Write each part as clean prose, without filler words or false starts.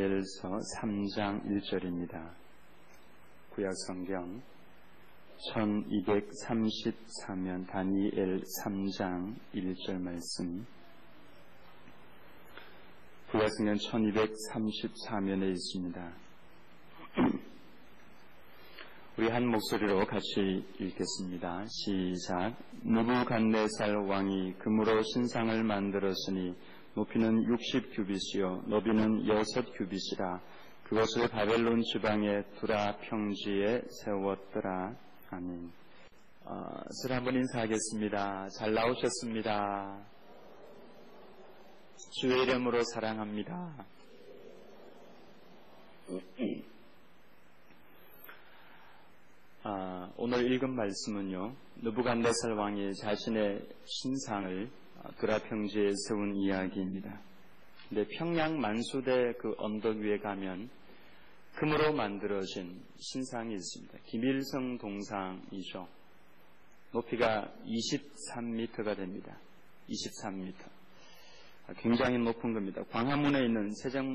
다니엘서 3장 1절입니다. 구약성경 1234면 다니엘 3장 1절 말씀. 구약성경 1234면에 있습니다. 우리 한 목소리로 같이 읽겠습니다. 시작. 느부갓네살 왕이 금으로 신상을 만들었으니 높이는 60규빗이요 너비는 6규빗이라 그것을 바벨론 지방의 두라 평지에 세웠더라. 아멘. 서로 한번 인사하겠습니다. 잘 나오셨습니다. 주의 이름으로 사랑합니다. 오늘 읽은 말씀은요, 느부갓네살 왕이 자신의 신상을 두라 평지에 세운 이야기입니다. 근데 평양 만수대 그 언덕 위에 가면 금으로 만들어진 신상이 있습니다. 김일성 동상이죠. 높이가 23m가 됩니다. 23m. 굉장히 높은 겁니다. 광화문에 있는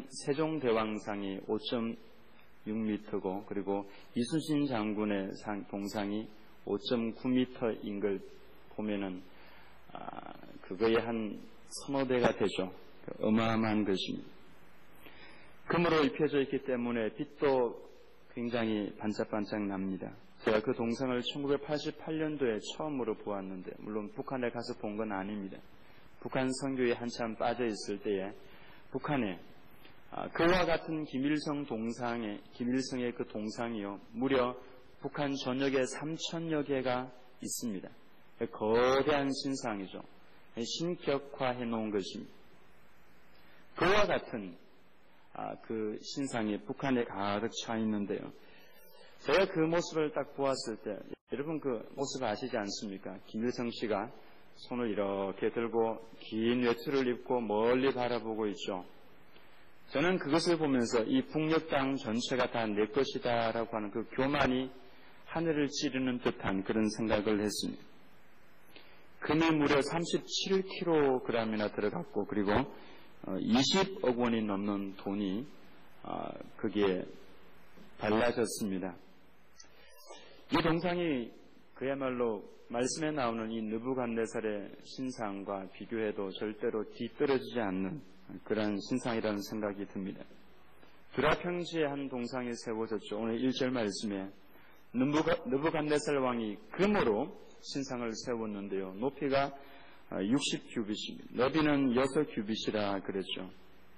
세종대왕상이 5.6m고 그리고 이순신 장군의 동상이 5.9m인 걸 보면은 그거의 한 서너 배가 되죠. 어마어마한 것입니다. 금으로 입혀져 있기 때문에 빛도 굉장히 반짝반짝 납니다. 제가 그 동상을 1988년도에 처음으로 보았는데 물론 북한에 가서 본 건 아닙니다. 북한 선교에 한참 빠져 있을 때에 북한에 그와 같은 김일성의 그 동상이요 무려 북한 전역에 3,000여 개가 있습니다. 거대한 신상이죠. 신격화해 놓은 것입니다. 그와 같은 그 신상이 북한에 가득 차 있는데요. 제가 그 모습을 딱 보았을 때 여러분 그 모습 아시지 않습니까? 김일성 씨가 손을 이렇게 들고 긴 외투를 입고 멀리 바라보고 있죠. 저는 그것을 보면서 이 북녘 땅 전체가 다 내 것이다라고 하는 그 교만이 하늘을 찌르는 듯한 그런 생각을 했습니다. 금이 무려 37kg이나 들어갔고 그리고 20억 원이 넘는 돈이 거기에 발라졌습니다. 이 동상이 그야말로 말씀에 나오는 이 느부갓네살의 신상과 비교해도 절대로 뒤떨어지지 않는 그런 신상이라는 생각이 듭니다. 두라 평지에 한 동상이 세워졌죠. 오늘 1절 말씀에 느부갓네살 왕이 금으로 신상을 세웠는데요. 높이가 60규빗입니다. 너비는 6규빗이라 그랬죠.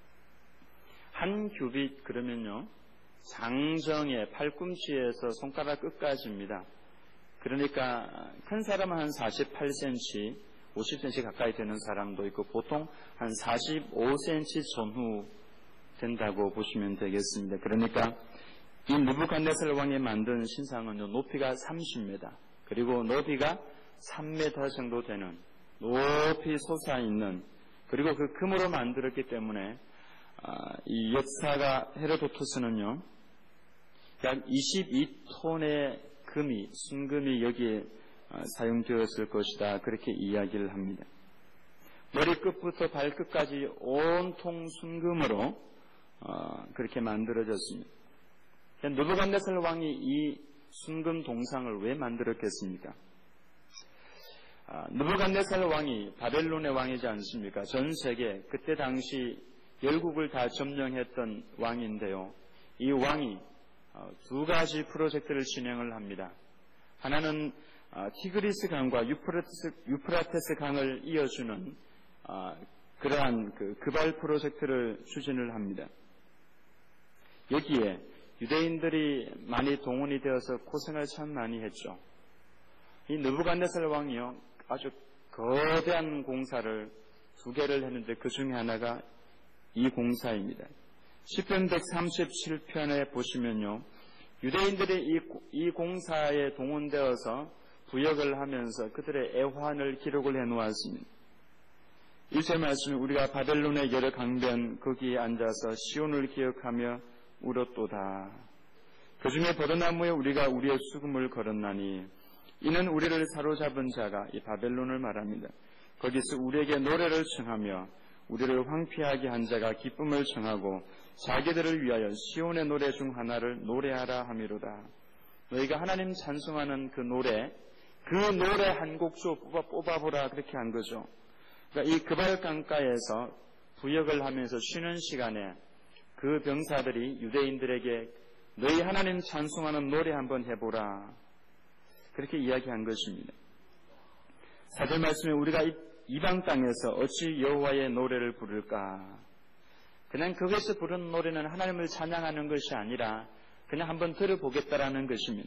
한 규빗 그러면요. 장정의 팔꿈치에서 손가락 끝까지입니다. 그러니까 큰 사람은 한 48cm, 50cm 가까이 되는 사람도 있고 보통 한 45cm 전후 된다고 보시면 되겠습니다. 그러니까 이 느부갓네살 왕이 만든 신상은요, 높이가 30m, 그리고 높이가 3m 정도 되는 높이 솟아있는, 그리고 그 금으로 만들었기 때문에 이 역사가 헤로도토스는요, 약 22톤의 순금이 여기에 사용되었을 것이다. 그렇게 이야기를 합니다. 머리끝부터 발끝까지 온통 순금으로 그렇게 만들어졌습니다. 느부갓네살 왕이 이 순금 동상을 왜 만들었겠습니까? 느부갓네살 왕이 바벨론의 왕이지 않습니까? 전 세계 그때 당시 열국을 다 점령했던 왕인데요. 이 왕이 두 가지 프로젝트를 진행을 합니다. 하나는 티그리스 강과 유프라테스 강을 이어주는 그러한 그발 프로젝트를 추진을 합니다. 여기에 유대인들이 많이 동원이 되어서 고생을 참 많이 했죠. 이 느부갓네살 왕이요 아주 거대한 공사를 두 개를 했는데 그 중에 하나가 이 공사입니다. 시편 137편에 보시면요, 유대인들이 이 공사에 동원되어서 부역을 하면서 그들의 애환을 기록을 해놓았습니다. 1절 말씀, 우리가 바벨론의 여러 강변 거기에 앉아서 시온을 기억하며 울었도다. 그 중에 버드나무에 우리가 우리의 수금을 걸었나니 이는 우리를 사로잡은 자가 이 바벨론을 말합니다. 거기서 우리에게 노래를 청하며 우리를 황폐하게 한 자가 기쁨을 청하고 자기들을 위하여 시온의 노래 중 하나를 노래하라 함이로다. 너희가 하나님 찬송하는 그 노래 한 곡조 뽑아보라 그렇게 한 거죠. 그러니까 이 그발 강가에서 부역을 하면서 쉬는 시간에 그 병사들이 유대인들에게 너희 하나님 찬송하는 노래 한번 해보라 그렇게 이야기한 것입니다. 4절 말씀에 우리가 이방 땅에서 어찌 여호와의 노래를 부를까? 그냥 거기서 부르는 노래는 하나님을 찬양하는 것이 아니라 그냥 한번 들어보겠다라는 것입니다.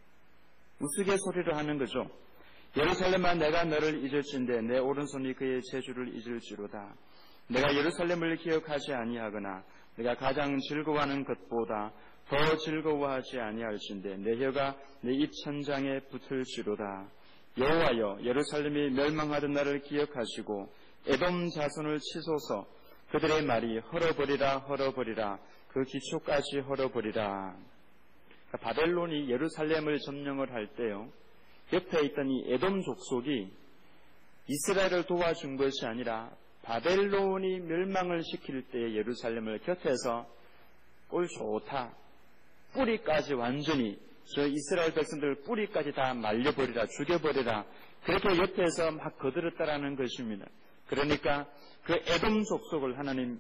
우스갯소리로 하는 거죠. 예루살렘아 내가 너를 잊을진대 내 오른손이 그의 제주를 잊을지로다. 내가 예루살렘을 기억하지 아니하거나 내가 가장 즐거워하는 것보다 더 즐거워하지 아니할진대 내 혀가 내 입 천장에 붙을지로다. 여호와여 예루살렘이 멸망하던 날을 기억하시고 에돔 자손을 치소서. 그들의 말이 헐어버리라 그 기초까지 헐어버리라. 그러니까 바벨론이 예루살렘을 점령을 할 때요, 옆에 있던 이 에돔 족속이 이스라엘을 도와준 것이 아니라 바벨론이 멸망을 시킬 때 예루살렘을 곁에서 꼴 좋다, 뿌리까지 완전히 저 이스라엘 백성들 뿌리까지 다 말려버리라, 죽여버리라, 그렇게 옆에서 막 거들었다라는 것입니다. 그러니까 그 에돔 족속을 하나님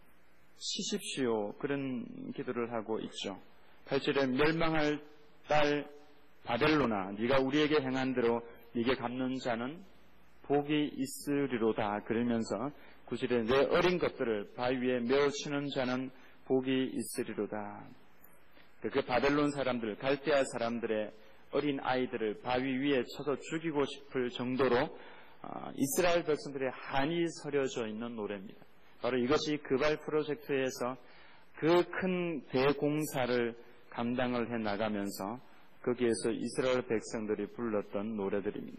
치십시오, 그런 기도를 하고 있죠. 8절에 멸망할 딸 바벨론아 네가 우리에게 행한 대로 네게 갚는 자는 복이 있으리로다. 그러면서 9절에 내 어린 것들을 바위 위에 메어치는 자는 복이 있으리로다. 그 바벨론 사람들, 갈대아 사람들의 어린 아이들을 바위 위에 쳐서 죽이고 싶을 정도로 이스라엘 백성들의 한이 서려져 있는 노래입니다. 바로 이것이 그발 프로젝트에서 그 큰 대공사를 감당을 해 나가면서 거기에서 이스라엘 백성들이 불렀던 노래들입니다.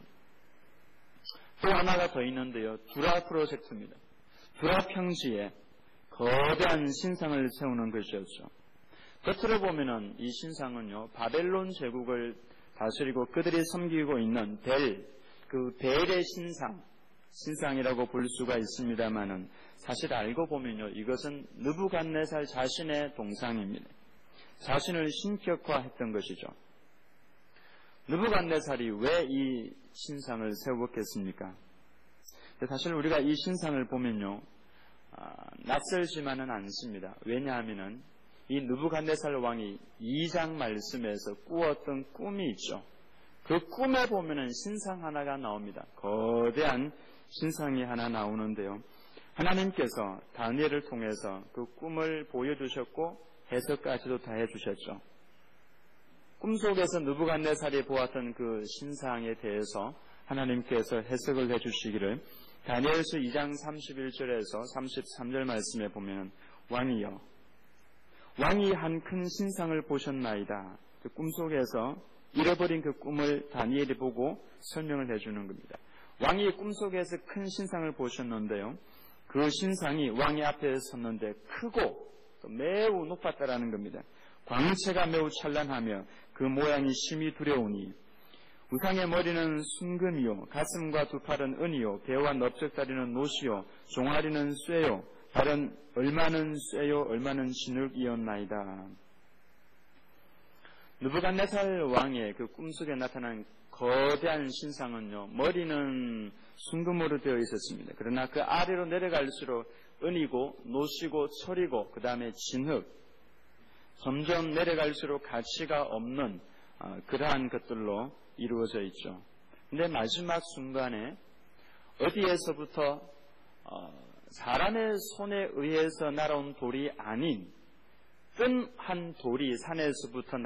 또 하나가 더 있는데요. 두라 프로젝트입니다. 두라 평지에 거대한 신상을 세우는 것이었죠. 겉으로 보면은 이 신상은요, 바벨론 제국을 다스리고 그들이 섬기고 있는 그 벨의 신상이라고 볼 수가 있습니다만은 사실 알고 보면요, 이것은 느부갓네살 자신의 동상입니다. 자신을 신격화했던 것이죠. 느부갓네살이 왜 이 신상을 세웠겠습니까? 사실 우리가 이 신상을 보면요, 낯설지만은 않습니다. 왜냐하면은 이 느부갓네살 왕이 2장 말씀에서 꾸었던 꿈이 있죠. 그 꿈에 보면은 신상 하나가 나옵니다. 거대한 신상이 하나 나오는데요. 하나님께서 다니엘을 통해서 그 꿈을 보여주셨고 해석까지도 다 해주셨죠. 꿈속에서 느부갓네살이 보았던 그 신상에 대해서 하나님께서 해석을 해주시기를 다니엘서 2장 31절에서 33절 말씀에 보면 왕이여 왕이 한 큰 신상을 보셨나이다. 그 꿈속에서 잃어버린 그 꿈을 다니엘이 보고 설명을 해주는 겁니다. 왕이 꿈속에서 큰 신상을 보셨는데요. 그 신상이 왕의 앞에 섰는데 크고 매우 높았다라는 겁니다. 광채가 매우 찬란하며 그 모양이 심히 두려우니 우상의 머리는 순금이요 가슴과 두 팔은 은이요 배와 넓적다리는 노시요 종아리는 쇠요 발은 얼마는 쇠요 얼마는 진흙이었나이다. 느부갓네살 왕의 그 꿈속에 나타난 거대한 신상은요, 머리는 순금으로 되어 있었습니다. 그러나 그 아래로 내려갈수록 은이고 노시고 철이고 그 다음에 진흙, 점점 내려갈수록 가치가 없는 그러한 것들로 이루어져 있죠. 근데 마지막 순간에 어디에서부터 사람의 손에 의해서 날아온 돌이 아닌 끈 한 돌이 산에서부터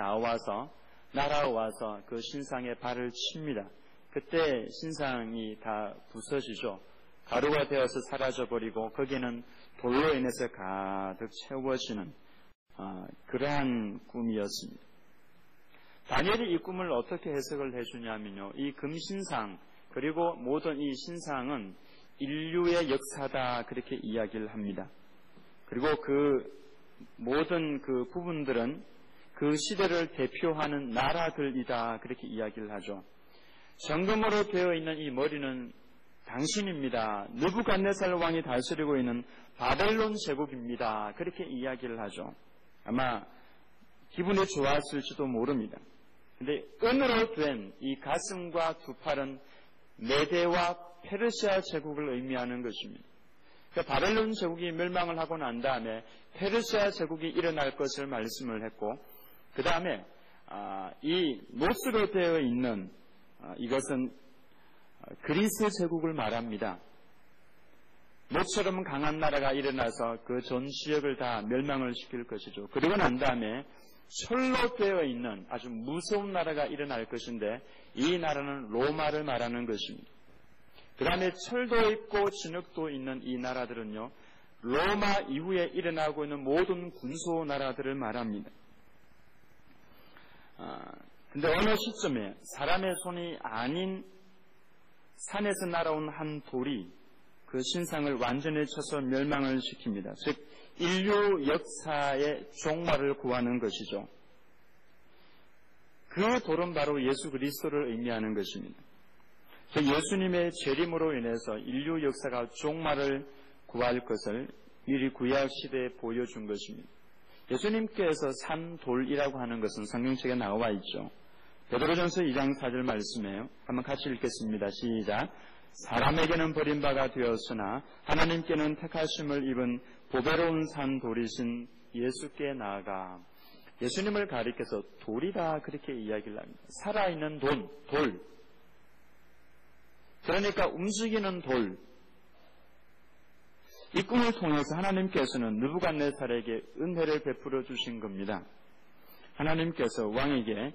날아와서 그 신상에 발을 칩니다. 그때 신상이 다 부서지죠. 가루가 되어서 사라져버리고 거기는 돌로 인해서 가득 채워지는 그러한 꿈이었습니다. 다니엘이 이 꿈을 어떻게 해석을 해주냐면요, 이 금신상 그리고 모든 이 신상은 인류의 역사다 그렇게 이야기를 합니다. 그리고 그 모든 그 부분들은 그 시대를 대표하는 나라들이다 그렇게 이야기를 하죠. 정금으로 되어 있는 이 머리는 당신입니다. 느부갓네살 왕이 다스리고 있는 바벨론 제국입니다. 그렇게 이야기를 하죠. 아마 기분이 좋았을지도 모릅니다. 근데 은으로 된 이 가슴과 두 팔은 메대와 페르시아 제국을 의미하는 것입니다. 그러니까 바벨론 제국이 멸망을 하고 난 다음에 페르시아 제국이 일어날 것을 말씀을 했고, 그 다음에 이 노스로 되어 있는 이것은 그리스 제국을 말합니다. 모처럼 강한 나라가 일어나서 그 전 지역을 다 멸망을 시킬 것이죠. 그리고 난 다음에 철로 되어 있는 아주 무서운 나라가 일어날 것인데, 이 나라는 로마를 말하는 것입니다. 그 다음에 철도 있고 진흙도 있는 이 나라들은요, 로마 이후에 일어나고 있는 모든 군소 나라들을 말합니다. 근데 어느 시점에 사람의 손이 아닌 산에서 날아온 한 돌이 그 신상을 완전히 쳐서 멸망을 시킵니다. 즉 인류 역사의 종말을 구하는 것이죠. 그 돌은 바로 예수 그리스도를 의미하는 것입니다. 예수님의 재림으로 인해서 인류 역사가 종말을 구할 것을 미리 구약 시대에 보여준 것입니다. 예수님께서 산 돌이라고 하는 것은 성경책에 나와 있죠. 베드로전서 2장 4절 말씀이에요. 한번 같이 읽겠습니다. 시작. 사람에게는 버림바가 되었으나 하나님께는 택하심을 입은 보배로운 산 돌이신 예수께 나아가. 예수님을 가리켜서 돌이다 그렇게 이야기를 합니다. 살아있는 돌. 그러니까 움직이는 돌. 이 꿈을 통해서 하나님께서는 느부갓네살에게 은혜를 베풀어 주신 겁니다. 하나님께서 왕에게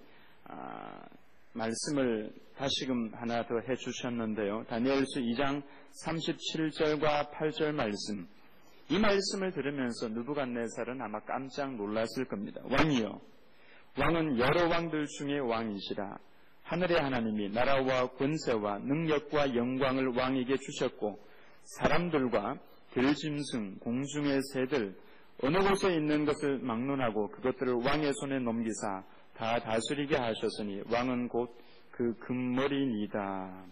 말씀을 다시금 하나 더 해주셨는데요. 다니엘서 2장 37절과 8절 말씀. 이 말씀을 들으면서 느부갓네살은 아마 깜짝 놀랐을 겁니다. 왕이여, 왕은 여러 왕들 중에 왕이시라. 하늘의 하나님이 나라와 권세와 능력과 영광을 왕에게 주셨고, 사람들과 들짐승, 공중의 새들, 어느 곳에 있는 것을 막론하고 그것들을 왕의 손에 넘기사 다 다스리게 하셨으니 왕은 곧 그 금머리니이다.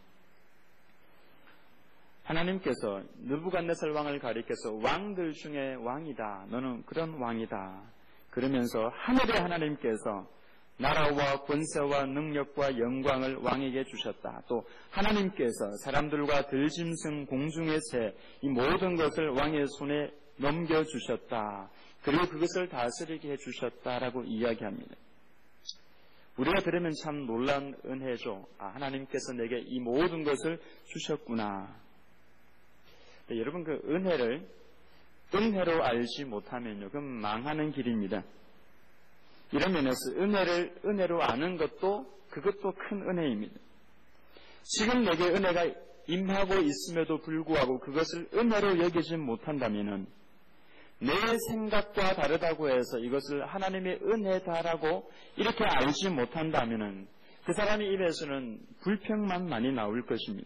하나님께서 느부갓네살 왕을 가리켜서 왕들 중에 왕이다. 너는 그런 왕이다. 그러면서 하늘의 하나님께서 나라와 권세와 능력과 영광을 왕에게 주셨다. 또 하나님께서 사람들과 들짐승, 공중의 새, 이 모든 것을 왕의 손에 넘겨주셨다. 그리고 그것을 다스리게 해주셨다라고 이야기합니다. 우리가 들으면 참 놀라운 은혜죠. 하나님께서 내게 이 모든 것을 주셨구나. 여러분, 그 은혜를 은혜로 알지 못하면요, 그건 망하는 길입니다. 이런 면에서 은혜를 은혜로 아는 그것도 큰 은혜입니다. 지금 내게 은혜가 임하고 있음에도 불구하고 그것을 은혜로 여기지 못한다면은, 내 생각과 다르다고 해서 이것을 하나님의 은혜다라고 이렇게 알지 못한다면은 그 사람의 입에서는 불평만 많이 나올 것입니다.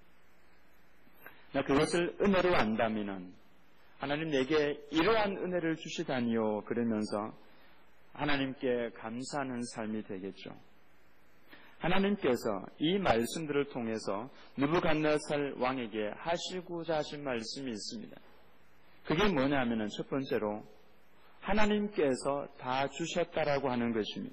그것을 은혜로 안다면은, 하나님 내게 이러한 은혜를 주시다니요 그러면서 하나님께 감사하는 삶이 되겠죠. 하나님께서 이 말씀들을 통해서 느부갓네살 왕에게 하시고자 하신 말씀이 있습니다. 그게 뭐냐면은 첫 번째로 하나님께서 다 주셨다라고 하는 것입니다.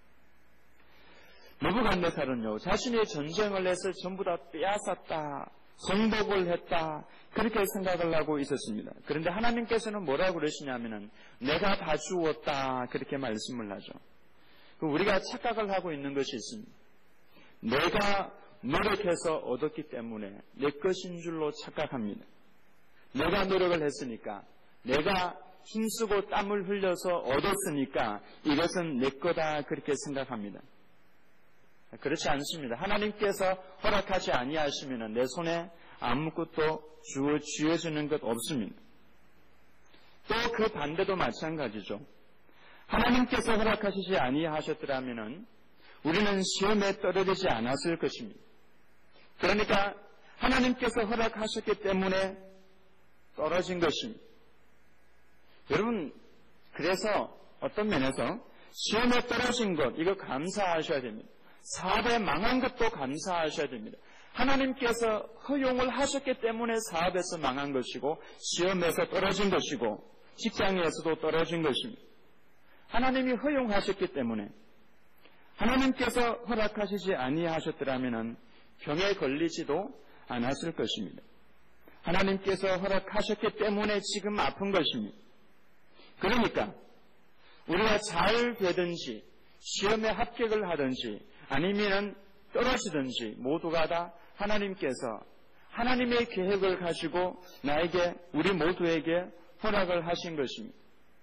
느부갓네살은요, 자신의 전쟁을 해서 전부 다 빼앗았다, 정복을 했다, 그렇게 생각을 하고 있었습니다. 그런데 하나님께서는 뭐라고 그러시냐면은 내가 다 주었다, 그렇게 말씀을 하죠. 우리가 착각을 하고 있는 것이 있습니다. 내가 노력해서 얻었기 때문에 내 것인 줄로 착각합니다. 내가 노력을 했으니까, 내가 힘쓰고 땀을 흘려서 얻었으니까 이것은 내 거다, 그렇게 생각합니다. 그렇지 않습니다. 하나님께서 허락하지 아니하시면 내 손에 아무것도 쥐어주는 것 없습니다. 또 그 반대도 마찬가지죠. 하나님께서 허락하시지 아니하셨더라면 우리는 시험에 떨어지지 않았을 것입니다. 그러니까 하나님께서 허락하셨기 때문에 떨어진 것입니다. 여러분, 그래서 어떤 면에서 시험에 떨어진 것, 이거 감사하셔야 됩니다. 사업에 망한 것도 감사하셔야 됩니다. 하나님께서 허용을 하셨기 때문에 사업에서 망한 것이고 시험에서 떨어진 것이고 직장에서도 떨어진 것입니다. 하나님이 허용하셨기 때문에 하나님께서 허락하시지 아니하셨더라면 병에 걸리지도 않았을 것입니다. 하나님께서 허락하셨기 때문에 지금 아픈 것입니다. 그러니까 우리가 잘 되든지 시험에 합격을 하든지 아니면 떨어지든지 모두가 다 하나님께서 하나님의 계획을 가지고 나에게 우리 모두에게 허락을 하신 것입니다.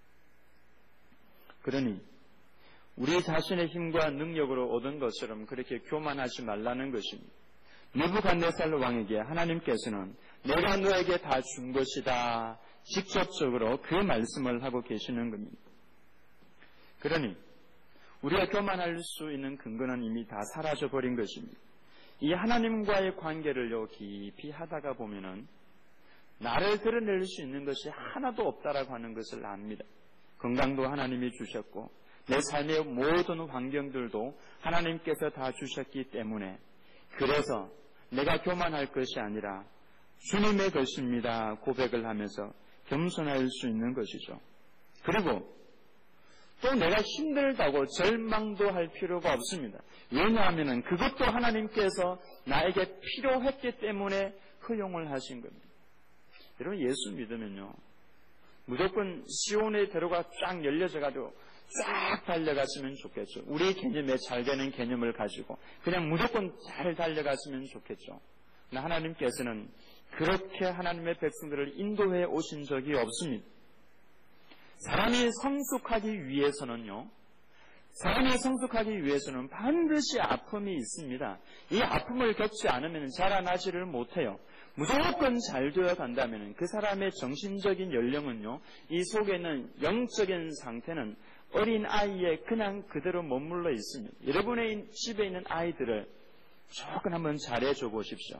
그러니 우리 자신의 힘과 능력으로 얻은 것처럼 그렇게 교만하지 말라는 것입니다. 느부갓네살 왕에게 하나님께서는 내가 너에게 다 준 것이다. 직접적으로 그 말씀을 하고 계시는 겁니다. 그러니 우리가 교만할 수 있는 근거는 이미 다 사라져버린 것입니다. 이 하나님과의 관계를 깊이 하다가 보면은 나를 드러낼 수 있는 것이 하나도 없다라고 하는 것을 압니다. 건강도 하나님이 주셨고 내 삶의 모든 환경들도 하나님께서 다 주셨기 때문에 그래서 내가 교만할 것이 아니라 주님의 것입니다 고백을 하면서 겸손할 수 있는 것이죠. 그리고 또 내가 힘들다고 절망도 할 필요가 없습니다. 왜냐하면 그것도 하나님께서 나에게 필요했기 때문에 허용을 하신 겁니다. 여러분 예수 믿으면요 무조건 시온의 대로가 쫙 열려져가지고 쫙 달려갔으면 좋겠죠. 우리 개념에 잘 되는 개념을 가지고 그냥 무조건 잘 달려갔으면 좋겠죠. 그러나 하나님께서는 그렇게 하나님의 백성들을 인도해 오신 적이 없습니다. 사람이 성숙하기 위해서는 반드시 아픔이 있습니다. 이 아픔을 겪지 않으면 자라나지를 못해요. 무조건 잘 되어 간다면 그 사람의 정신적인 연령은요, 이 속에 있는 영적인 상태는 어린 아이에 그냥 그대로 머물러 있습니다. 여러분의 집에 있는 아이들을 조금 한번 잘해줘 보십시오.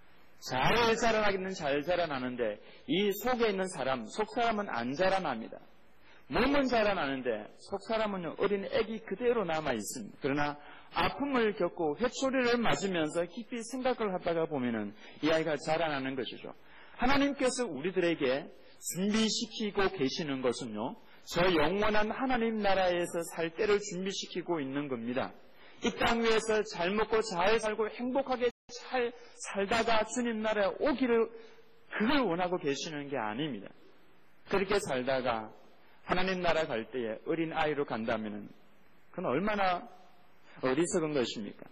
잘 자라나기는 잘 자라나는데 이 속에 있는 사람, 속사람은 안 자라납니다. 몸은 자라나는데 속사람은 어린 애기 그대로 남아있습니다. 그러나 아픔을 겪고 회초리를 맞으면서 깊이 생각을 하다가 보면은 이 아이가 자라나는 것이죠. 하나님께서 우리들에게 준비시키고 계시는 것은요, 저 영원한 하나님 나라에서 살 때를 준비시키고 있는 겁니다. 이 땅 위에서 잘 먹고 잘 살고 행복하게 잘 살다가 주님 나라에 오기를 그걸 원하고 계시는 게 아닙니다. 그렇게 살다가 하나님 나라 갈 때에 어린 아이로 간다면 그건 얼마나 어리석은 것입니까?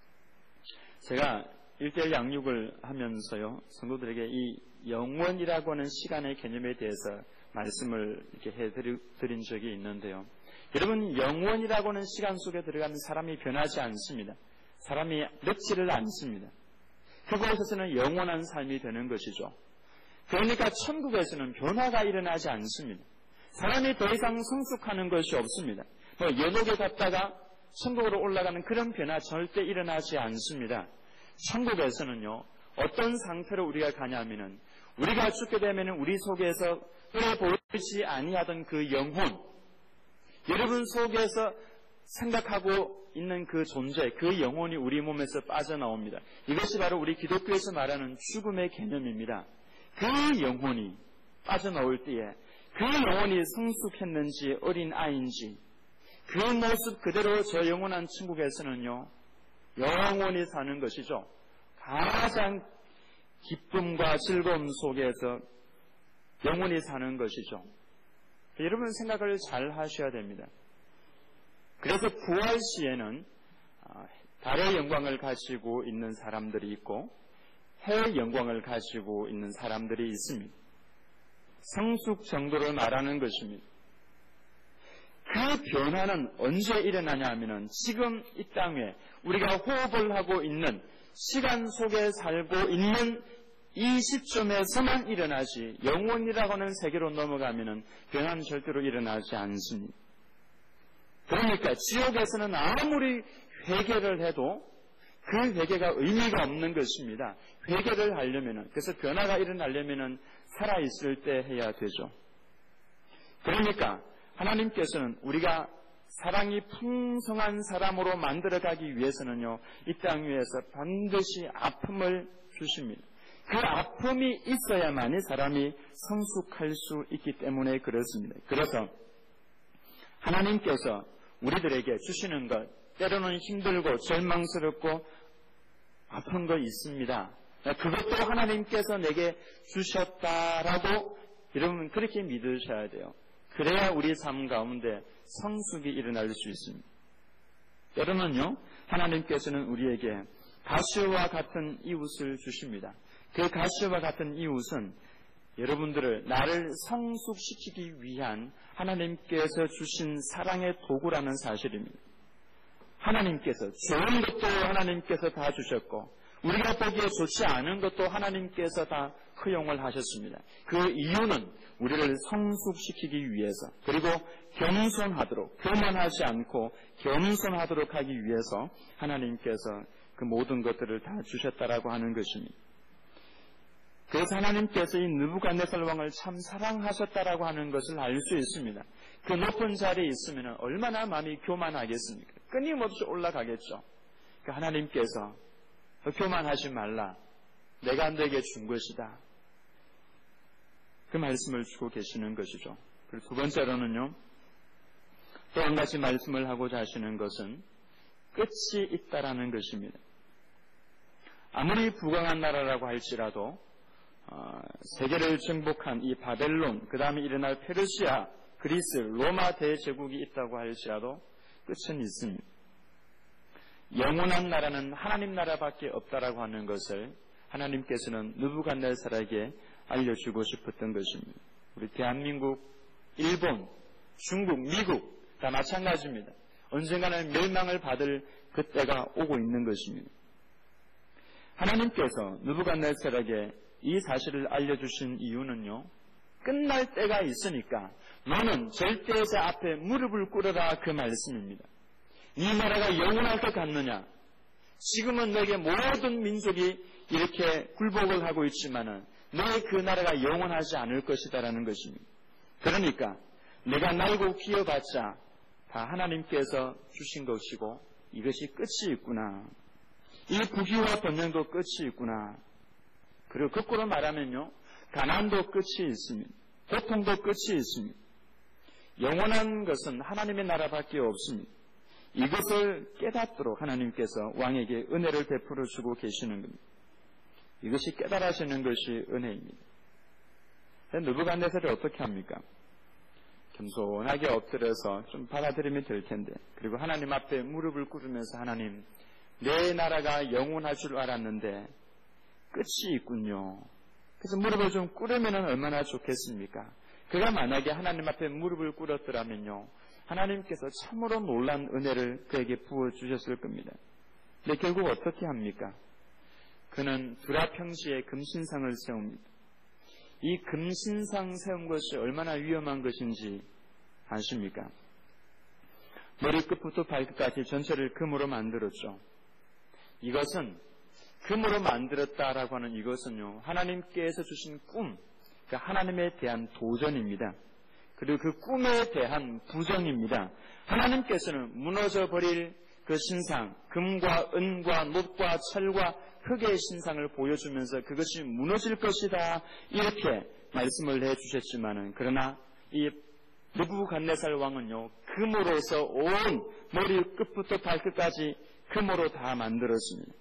제가 1:1 양육을 하면서요, 성도들에게 이 영원이라고 하는 시간의 개념에 대해서 말씀을 이렇게 해드린 적이 있는데요. 여러분, 영원이라고 하는 시간 속에 들어가면 사람이 변하지 않습니다. 사람이 늙지를 않습니다. 그곳에서는 영원한 삶이 되는 것이죠. 그러니까 천국에서는 변화가 일어나지 않습니다. 사람이 더 이상 성숙하는 것이 없습니다. 연옥에 갔다가 천국으로 올라가는 그런 변화 절대 일어나지 않습니다. 천국에서는요, 어떤 상태로 우리가 가냐면은 우리가 죽게 되면 우리 속에서 끓여 보이지 아니하던 그 영혼, 여러분 속에서 생각하고 있는 그 존재, 그 영혼이 우리 몸에서 빠져나옵니다. 이것이 바로 우리 기독교에서 말하는 죽음의 개념입니다. 그 영혼이 빠져나올 때에 그 영혼이 성숙했는지 어린 아이인지 그 모습 그대로 저 영원한 천국에서는요, 영원히 사는 것이죠. 가장 기쁨과 즐거움 속에서 영원히 사는 것이죠. 여러분 생각을 잘 하셔야 됩니다. 그래서 부활 시에는 달의 영광을 가지고 있는 사람들이 있고 해의 영광을 가지고 있는 사람들이 있습니다. 성숙 정도를 말하는 것입니다. 그 변화는 언제 일어나냐 하면은 지금 이 땅에 우리가 호흡을 하고 있는 시간 속에 살고 있는 이 시점에서만 일어나지 영원이라고 하는 세계로 넘어가면은 변화는 절대로 일어나지 않습니다. 그러니까 지옥에서는 아무리 회개를 해도 그 회개가 의미가 없는 것입니다. 회개를 하려면은, 그래서 변화가 일어나려면은 살아있을 때 해야 되죠. 그러니까 하나님께서는 우리가 사랑이 풍성한 사람으로 만들어가기 위해서는요, 이 땅 위에서 반드시 아픔을 주십니다. 그 아픔이 있어야만이 사람이 성숙할 수 있기 때문에 그렇습니다. 그래서 하나님께서 우리들에게 주시는 것, 때로는 힘들고 절망스럽고 아픈 거 있습니다. 그것도 하나님께서 내게 주셨다라고 여러분 그렇게 믿으셔야 돼요. 그래야 우리 삶 가운데 성숙이 일어날 수 있습니다. 때로는요, 하나님께서는 우리에게 가시와 같은 이웃을 주십니다. 그 가시와 같은 이웃은 여러분들을 나를 성숙시키기 위한 하나님께서 주신 사랑의 도구라는 사실입니다. 하나님께서 좋은 것도 하나님께서 다 주셨고 우리가 보기에 좋지 않은 것도 하나님께서 다 허용을 하셨습니다. 그 이유는 우리를 성숙시키기 위해서, 그리고 겸손하도록, 교만하지 않고 겸손하도록 하기 위해서 하나님께서 그 모든 것들을 다 주셨다라고 하는 것입니다. 그래서 하나님께서 이 느부갓네살 왕을 참 사랑하셨다라고 하는 것을 알 수 있습니다. 그 높은 자리에 있으면 얼마나 마음이 교만하겠습니까? 끊임없이 올라가겠죠. 그 하나님께서 교만하지 말라. 내가 너에게 준 것이다. 그 말씀을 주고 계시는 것이죠. 그리고 두 번째로는요, 또 한 가지 말씀을 하고자 하시는 것은 끝이 있다라는 것입니다. 아무리 부강한 나라라고 할지라도 세계를 정복한 이 바벨론, 그 다음에 일어날 페르시아, 그리스, 로마 대제국이 있다고 할지라도 끝은 있습니다. 영원한 나라는 하나님 나라밖에 없다라고 하는 것을 하나님께서는 느부갓네살에게 알려주고 싶었던 것입니다. 우리 대한민국, 일본, 중국, 미국 다 마찬가지입니다. 언젠가는 멸망을 받을 그때가 오고 있는 것입니다. 하나님께서 느부갓네살에게 이 사실을 알려주신 이유는요, 끝날 때가 있으니까 너는 절대자 앞에 무릎을 꿇어라, 그 말씀입니다. 이 나라가 영원할 것 같느냐? 지금은 너에게 모든 민족이 이렇게 굴복을 하고 있지만은 너의 그 나라가 영원하지 않을 것이다라는 것입니다. 그러니까 내가 날고 기어봤자 다 하나님께서 주신 것이고 이것이 끝이 있구나. 이 부귀와 번영도 끝이 있구나. 그리고 거꾸로 말하면요, 가난도 끝이 있습니다. 고통도 끝이 있습니다. 영원한 것은 하나님의 나라밖에 없습니다. 이것을 깨닫도록 하나님께서 왕에게 은혜를 베풀어 주고 계시는 겁니다. 이것이 깨달아지는 것이 은혜입니다. 느부갓네살이 어떻게 합니까? 겸손하게 엎드려서 좀 받아들이면 될 텐데, 그리고 하나님 앞에 무릎을 꿇으면서 하나님, 내 나라가 영원할 줄 알았는데 끝이 있군요. 그래서 무릎을 좀 꿇으면 얼마나 좋겠습니까? 그가 만약에 하나님 앞에 무릎을 꿇었더라면요, 하나님께서 참으로 놀란 은혜를 그에게 부어주셨을 겁니다. 근데 결국 어떻게 합니까? 그는 두라평시에 금신상을 세웁니다. 이 금신상 세운 것이 얼마나 위험한 것인지 아십니까? 머리끝부터 발끝까지 전체를 금으로 만들었죠. 이것은 금으로 만들었다라고 하는 이것은요, 하나님께서 주신 꿈, 그러니까 하나님에 대한 도전입니다. 그리고 그 꿈에 대한 부정입니다. 하나님께서는 무너져버릴 그 신상, 금과 은과 놋과 철과 흙의 신상을 보여주면서 그것이 무너질 것이다, 이렇게 말씀을 해주셨지만은, 그러나 이 느부갓네살 왕은요, 금으로서 온 머리 끝부터 발끝까지 금으로 다 만들었습니다.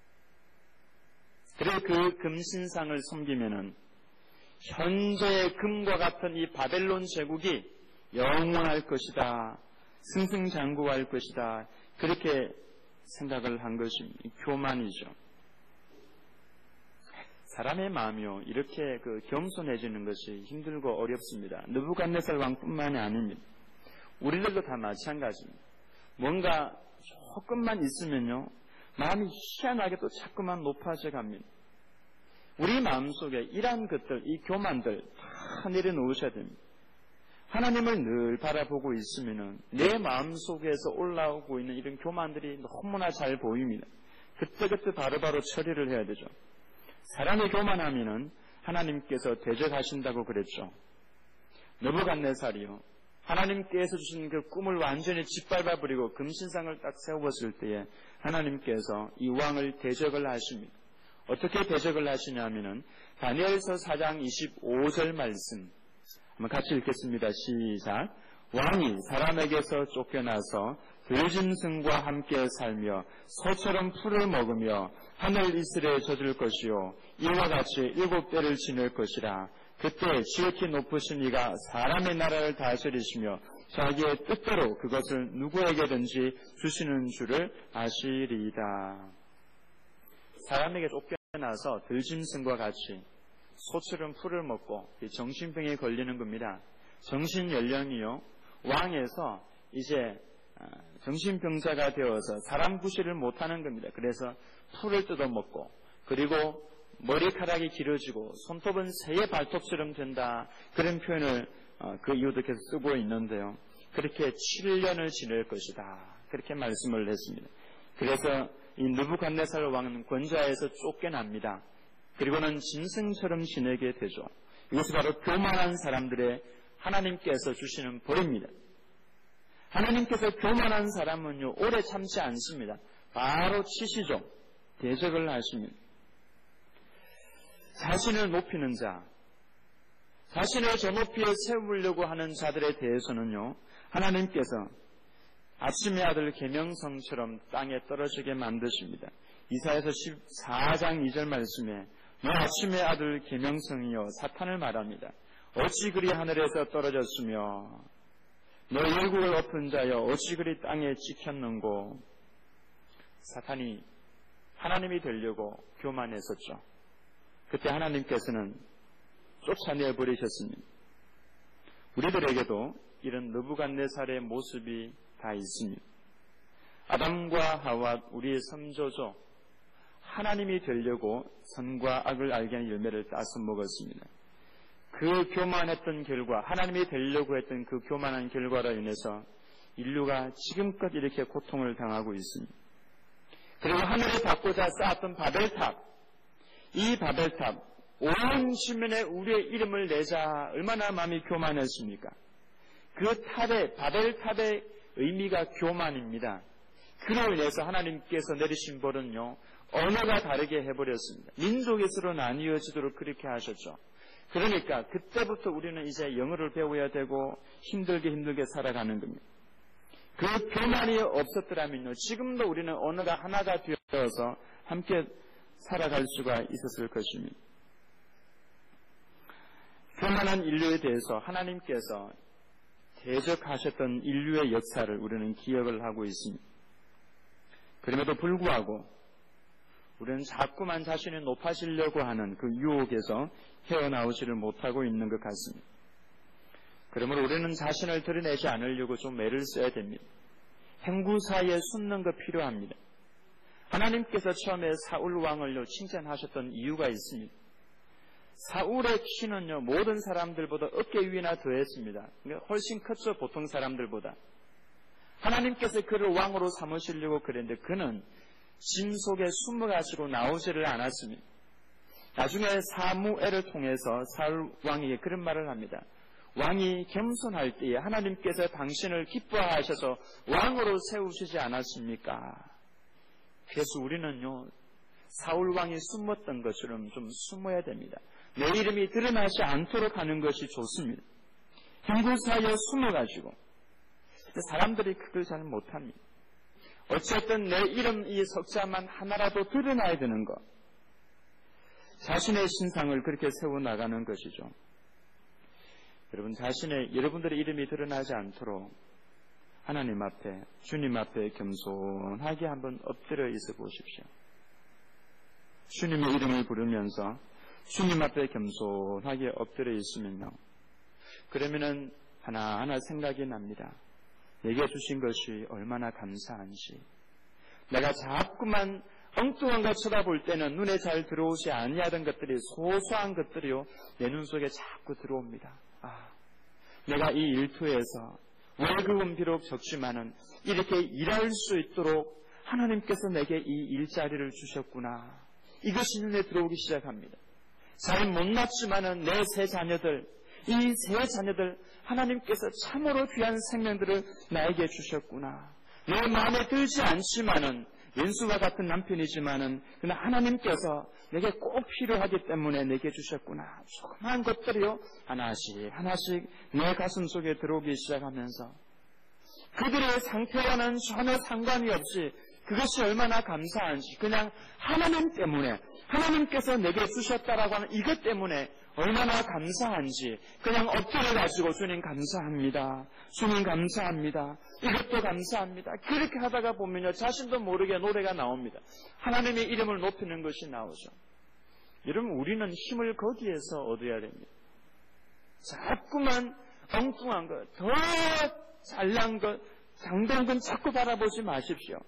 그리고 그 금신상을 섬기면은 현재의 금과 같은 이 바벨론 제국이 영원할 것이다, 승승장구할 것이다, 그렇게 생각을 한 것입니다. 교만이죠. 사람의 마음이요, 이렇게 겸손해지는 것이 힘들고 어렵습니다. 느부갓네살 왕뿐만이 아닙니다. 우리들도 다 마찬가지입니다. 뭔가 조금만 있으면요, 마음이 희한하게 또 자꾸만 높아져 갑니다. 우리 마음속에 이러한 것들, 이 교만들 다 내려놓으셔야 됩니다. 하나님을 늘 바라보고 있으면은 내 마음속에서 올라오고 있는 이런 교만들이 너무나 잘 보입니다. 그때그때 바로바로 처리를 해야 되죠. 사람이 교만하면은 하나님께서 대적하신다고 그랬죠. 느부갓네살이요, 하나님께서 주신 그 꿈을 완전히 짓밟아버리고 금신상을 딱 세웠을 때에 하나님께서 이 왕을 대적을 하십니다. 어떻게 대적을 하시냐면은 다니엘서 4장 25절 말씀 한번 같이 읽겠습니다. 시작. 왕이 사람에게서 쫓겨나서 들짐승과 함께 살며 소처럼 풀을 먹으며 하늘 이슬에 젖을 것이요 이와 같이 7배를 지낼 것이라. 그때 지극히 높으신 이가 사람의 나라를 다스리시며 자기의 뜻대로 그것을 누구에게든지 주시는 줄을 아시리이다. 사람에게 쫓겨나서 들짐승과 같이 소처럼 풀을 먹고 정신병에 걸리는 겁니다. 정신연령이요. 왕에서 이제 정신병자가 되어서 사람 구실을 못하는 겁니다. 그래서 풀을 뜯어먹고 그리고 머리카락이 길어지고 손톱은 새의 발톱처럼 된다. 그런 표현을 그 이유도 계속 쓰고 있는데요. 그렇게 7년을 지낼 것이다. 그렇게 말씀을 했습니다. 그래서 이 느부갓네살 왕은 권좌에서 쫓겨납니다. 그리고는 짐승처럼 지내게 되죠. 이것이 바로 교만한 사람들의 하나님께서 주시는 벌입니다. 하나님께서 교만한 사람은요, 오래 참지 않습니다. 바로 치시죠. 대적을 하십니다. 자신을 높이는 자, 자신을 저 높이에 세우려고 하는 자들에 대해서는요, 하나님께서 아침의 아들 계명성처럼 땅에 떨어지게 만드십니다. 이사야서 14장 2절 말씀에 너 아침의 아들 계명성이여 사탄을 말합니다. 어찌 그리 하늘에서 떨어졌으며 너 일국을 엎은 자여 어찌 그리 땅에 찍혔는고. 사탄이 하나님이 되려고 교만했었죠. 그때 하나님께서는 쫓아내버리셨습니다. 우리들에게도 이런 느부갓네살의 모습이 다 있습니다. 아담과 하와 우리의 선조죠. 하나님이 되려고 선과 악을 알게 하는 열매를 따서 먹었습니다. 그 교만했던 결과, 하나님이 되려고 했던 그 교만한 결과로 인해서 인류가 지금껏 이렇게 고통을 당하고 있습니다. 그리고 하늘을 닫고자 쌓았던 바벨탑, 이 바벨탑, 온 지면에 우리의 이름을 내자 얼마나 마음이 교만했습니까? 그 탑의, 바벨탑의 의미가 교만입니다. 그로 인해서 하나님께서 내리신 벌은요, 언어가 다르게 해버렸습니다. 민족이 서로 나뉘어지도록 그렇게 하셨죠. 그러니까 그때부터 우리는 이제 영어를 배워야 되고 힘들게 살아가는 겁니다. 그 교만이 없었더라면요, 지금도 우리는 언어가 하나가 되어서 함께 살아갈 수가 있었을 것입니다. 교만한 인류에 대해서 하나님께서 대적하셨던 인류의 역사를 우리는 기억을 하고 있습니다. 그럼에도 불구하고 우리는 자꾸만 자신이 높아지려고 하는 그 유혹에서 헤어나오지를 못하고 있는 것 같습니다. 그러므로 우리는 자신을 드러내지 않으려고 좀 애를 써야 됩니다. 행구 사이에 숨는 것 필요합니다. 하나님께서 처음에 사울 왕을요 칭찬하셨던 이유가 있습니다. 사울의 키는요 모든 사람들보다 어깨 위나 더했습니다. 훨씬 컸죠, 보통 사람들보다. 하나님께서 그를 왕으로 삼으시려고 그랬는데 그는 짐 속에 숨어가지고 나오지를 않았습니다. 나중에 사무엘을 통해서 사울 왕에게 그런 말을 합니다. 왕이 겸손할 때에 하나님께서 당신을 기뻐하셔서 왕으로 세우시지 않았습니까? 그래서 우리는요 사울 왕이 숨었던 것처럼 좀 숨어야 됩니다. 내 이름이 드러나지 않도록 하는 것이 좋습니다. 행구 사이에 숨어가지고 사람들이 그걸 잘 못합니다. 어쨌든 내 이름 이 석자만 하나라도 드러나야 되는 것. 자신의 신상을 그렇게 세워나가는 것이죠. 여러분 여러분들의 이름이 드러나지 않도록 하나님 앞에, 주님 앞에 겸손하게 한번 엎드려 있어 보십시오. 주님의 이름을 부르면서 주님 앞에 겸손하게 엎드려 있으면요. 그러면은 하나하나 생각이 납니다. 내게 주신 것이 얼마나 감사한지. 내가 자꾸만 엉뚱한 것 쳐다볼 때는 눈에 잘 들어오지 아니하던 것들이, 소소한 것들이요 내 눈 속에 자꾸 들어옵니다. 내가 이 일터에서 월급은 비록 적지만은 이렇게 일할 수 있도록 하나님께서 내게 이 일자리를 주셨구나. 이것이 눈에 들어오기 시작합니다. 잘 못났지만은 내 세 자녀들 이 세 자녀들 하나님께서 참으로 귀한 생명들을 나에게 주셨구나. 내 마음에 들지 않지만은 왼수와 같은 남편이지만은 그러나 하나님께서 내게 꼭 필요하기 때문에 내게 주셨구나. 조그만 것들이요 하나씩 하나씩 내 가슴 속에 들어오기 시작하면서 그들의 상태와는 전혀 상관이 없이 그것이 얼마나 감사한지, 그냥 하나님 때문에, 하나님께서 내게 주셨다라고 하는 이것 때문에 얼마나 감사한지 그냥 엎드려가지고 주님 감사합니다. 주님 감사합니다. 이것도 감사합니다. 그렇게 하다가 보면요 자신도 모르게 노래가 나옵니다. 하나님의 이름을 높이는 것이 나오죠. 여러분, 우리는 힘을 거기에서 얻어야 됩니다. 자꾸만 엉뚱한 것, 더 잘난 것, 장대한 건 자꾸 바라보지 마십시오.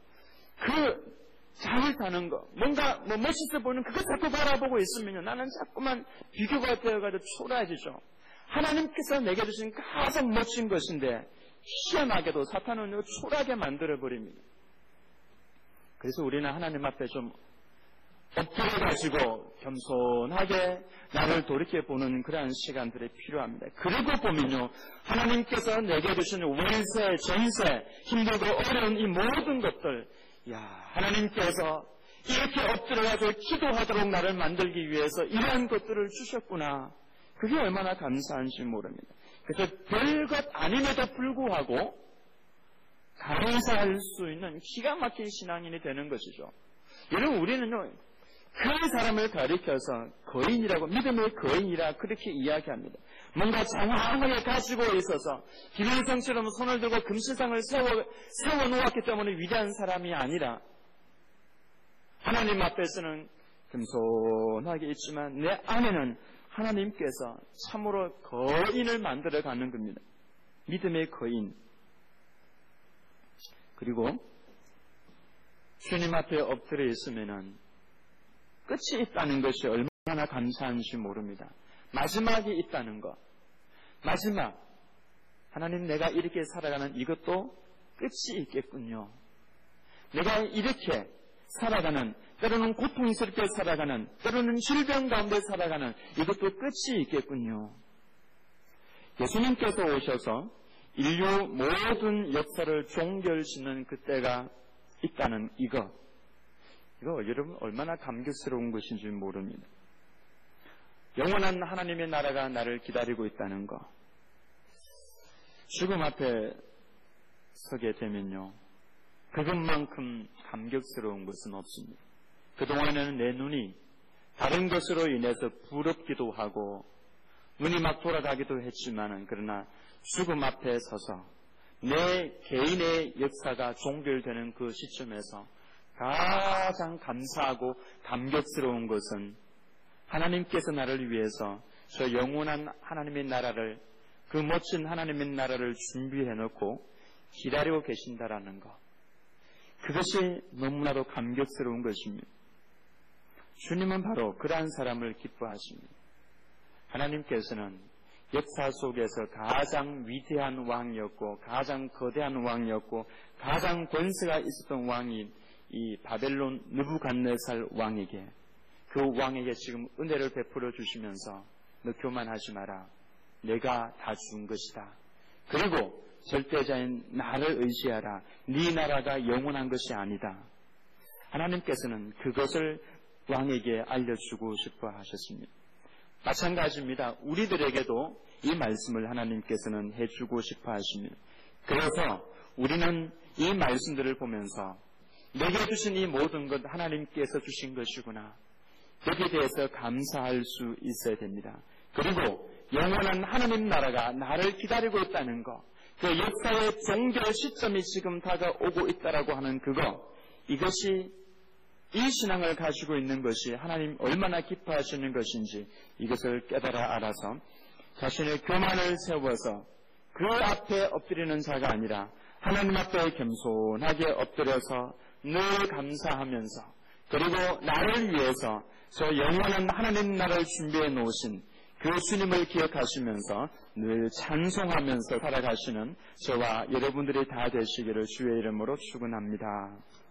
잘 사는 거, 뭔가 멋있어 보이는 그거 자꾸 바라보고 있으면요 나는 자꾸만 비교가 되어가지고 초라해지죠. 하나님께서 내게 주신 가장 멋진 것인데 희한하게도 사탄은 초라하게 만들어버립니다. 그래서 우리는 하나님 앞에 좀 엎드려가지고 겸손하게 나를 돌이켜보는 그러한 시간들이 필요합니다. 그리고 보면요 하나님께서 내게 주신 월세, 전세, 힘들고 어려운 이 모든 것들, 하나님께서 이렇게 엎드려가지고 기도하도록 나를 만들기 위해서 이러한 것들을 주셨구나. 그게 얼마나 감사한지 모릅니다. 그래서 별것 아님에도 불구하고 감사할 수 있는 기가 막힌 신앙인이 되는 것이죠. 여러분, 우리는요 그 사람을 가리켜서 거인이라고, 믿음의 거인이라 그렇게 이야기합니다. 뭔가 장황하게 가지고 있어서 기밀성처럼 손을 들고 금시상을 세워놓았기 때문에 위대한 사람이 아니라 하나님 앞에서는 겸손하게 있지만 내 안에는 하나님께서 참으로 거인을 만들어가는 겁니다. 믿음의 거인. 그리고 주님 앞에 엎드려 있으면은 끝이 있다는 것이 얼마나 감사한지 모릅니다. 마지막이 있다는 것. 마지막. 하나님, 내가 이렇게 살아가는 이것도 끝이 있겠군요. 내가 이렇게 살아가는, 때로는 고통스럽게 살아가는, 때로는 질병 가운데 살아가는 이것도 끝이 있겠군요. 예수님께서 오셔서 인류 모든 역사를 종결짓는 그때가 있다는 이거 여러분 얼마나 감격스러운 것인지 모릅니다. 영원한 하나님의 나라가 나를 기다리고 있다는 것. 죽음 앞에 서게 되면요 그것만큼 감격스러운 것은 없습니다. 그동안에는 내 눈이 다른 것으로 인해서 부럽기도 하고 눈이 막 돌아가기도 했지만은, 그러나 죽음 앞에 서서 내 개인의 역사가 종결되는 그 시점에서 가장 감사하고 감격스러운 것은 하나님께서 나를 위해서 저 영원한 하나님의 나라를, 그 멋진 하나님의 나라를 준비해놓고 기다리고 계신다라는 것. 그것이 너무나도 감격스러운 것입니다. 주님은 바로 그러한 사람을 기뻐하십니다. 하나님께서는 역사 속에서 가장 위대한 왕이었고 가장 거대한 왕이었고 가장 권세가 있었던 왕이 이 바벨론 느부갓네살 왕에게, 그 왕에게 지금 은혜를 베풀어 주시면서 너 교만하지 마라. 내가 다 준 것이다. 그리고 절대자인 나를 의지하라. 네 나라가 영원한 것이 아니다. 하나님께서는 그것을 왕에게 알려주고 싶어 하셨습니다. 마찬가지입니다. 우리들에게도 이 말씀을 하나님께서는 해주고 싶어 하십니다. 그래서 우리는 이 말씀들을 보면서 내게 주신 이 모든 것 하나님께서 주신 것이구나. 여기에 대해서 감사할 수 있어야 됩니다. 그리고 영원한 하나님 나라가 나를 기다리고 있다는 것, 그 역사의 종결 시점이 지금 다가오고 있다라고 하는 그거, 이것이 이 신앙을 가지고 있는 것이 하나님 얼마나 기뻐하시는 것인지 이것을 깨달아 알아서 자신의 교만을 세워서 그 앞에 엎드리는 자가 아니라 하나님 앞에 겸손하게 엎드려서 늘 감사하면서, 그리고 나를 위해서 저 영원한 하나님 나라를 준비해 놓으신 그 주님을 기억하시면서 늘 찬송하면서 살아가시는 저와 여러분들이 다 되시기를 주의 이름으로 축원합니다.